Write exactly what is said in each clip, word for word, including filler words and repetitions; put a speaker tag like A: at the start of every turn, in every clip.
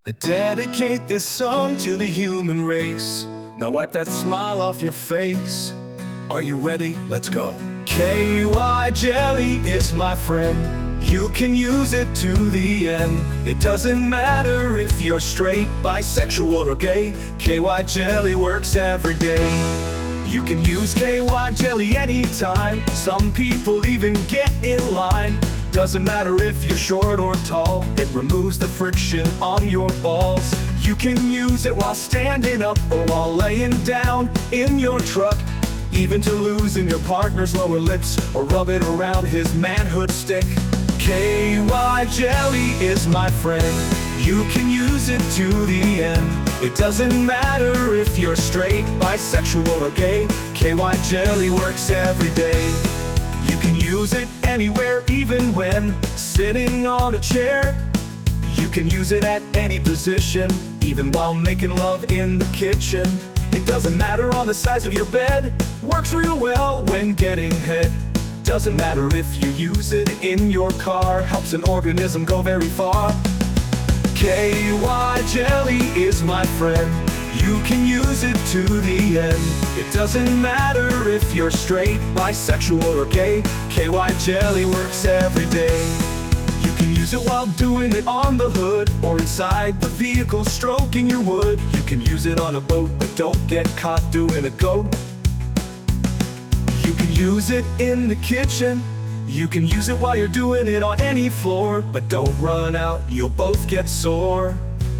A: I dedicate this song to the human race. Now wipe that smile off your face. Are you ready? Let's go. K Y Jelly is my friend. You can use it to the end. It doesn't matter if you're straight, bisexual, or gay. K Y Jelly works every day. You can use K Y Jelly anytime. Some people even get in line. Doesn't matter if you're short or tall. It removes the friction on your balls. You can use it while standing up or while laying down in your truck. Even to loosen your partner's lower lips or rub it around his manhood stick. K Y Jelly is my friend. You can use it to the end. It doesn't matter if you're straight, bisexual, or gay. K Y Jelly works every day. You can use it anywhere, even when sitting on a chair. You can use it at any position, even while making love in the kitchen. It doesn't matter on the size of your bed. Works real well when getting head. Doesn't matter if you use it in your car. Helps an organism go very far. K Y Jelly is my friend. You can use it to the end. It doesn't matter if you're straight, bisexual, or gay. K Y Jelly works every day. You can use it while doing it on the hood or inside the vehicle stroking your wood. You can use it on a boat, but don't get caught doing a goat. You can use it in the kitchen. You can use it while you're doing it on any floor, but don't run out, you'll both get sore.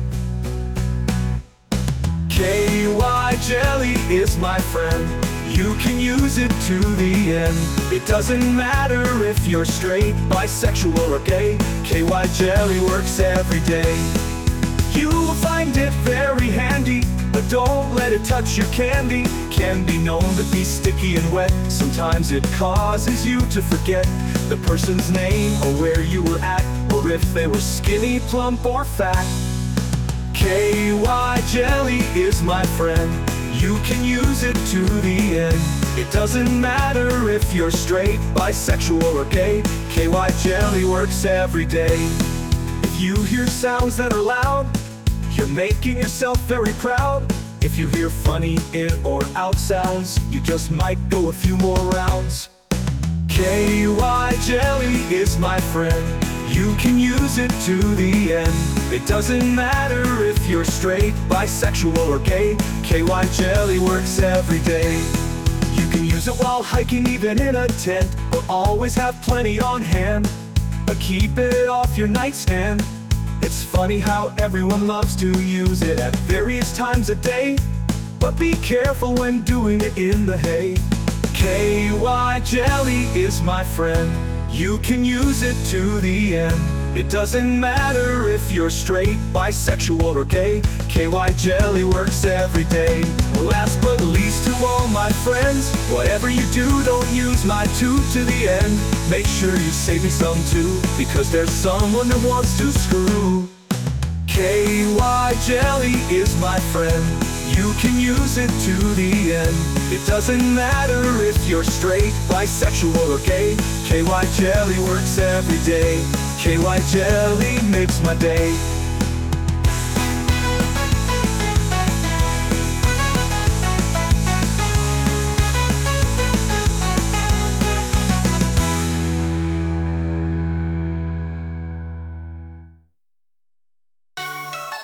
A: K Y Jelly is my friend. You can use it to the end. It doesn't matter if you're straight, bisexual, or gay. K Y Jelly works every day. You will find it very handy, but don't let it touch your candy. Can be known to be sticky and wet. Sometimes it causes you to forget the person's name or where you were at, or if they were skinny, plump, or fat. K Y Jelly is my friend. You can use it to the end. It doesn't matter if you're straight, bisexual, or gay. K Y Jelly works every day. If you hear sounds that are loud, you're making yourself very proud. If you hear funny in or out sounds, you just might go a few more rounds. K Y Jelly is my friend. You can use it to the end. It doesn't matter if you're straight, bisexual, or gay. K Y Jelly works every day. You can use it while hiking, even in a tent, or always have plenty on hand. But keep it off your nightstand. It's funny how everyone loves to use it at various times a day. But be careful when doing it in the hay. K Y Jelly is my friend. You can use it to the end. It doesn't matter if you're straight, bisexual, or gay. K Y Jelly works every day. Last but least, to all my friends, whatever you do, don't use my two to the end. Make sure you save me some too, because there's someone that wants to screw. K Y Jelly is my friend. You can use it to the end. It doesn't matter if you're straight, bisexual, or gay. K Y Jelly works every day. K Y Jelly makes my day.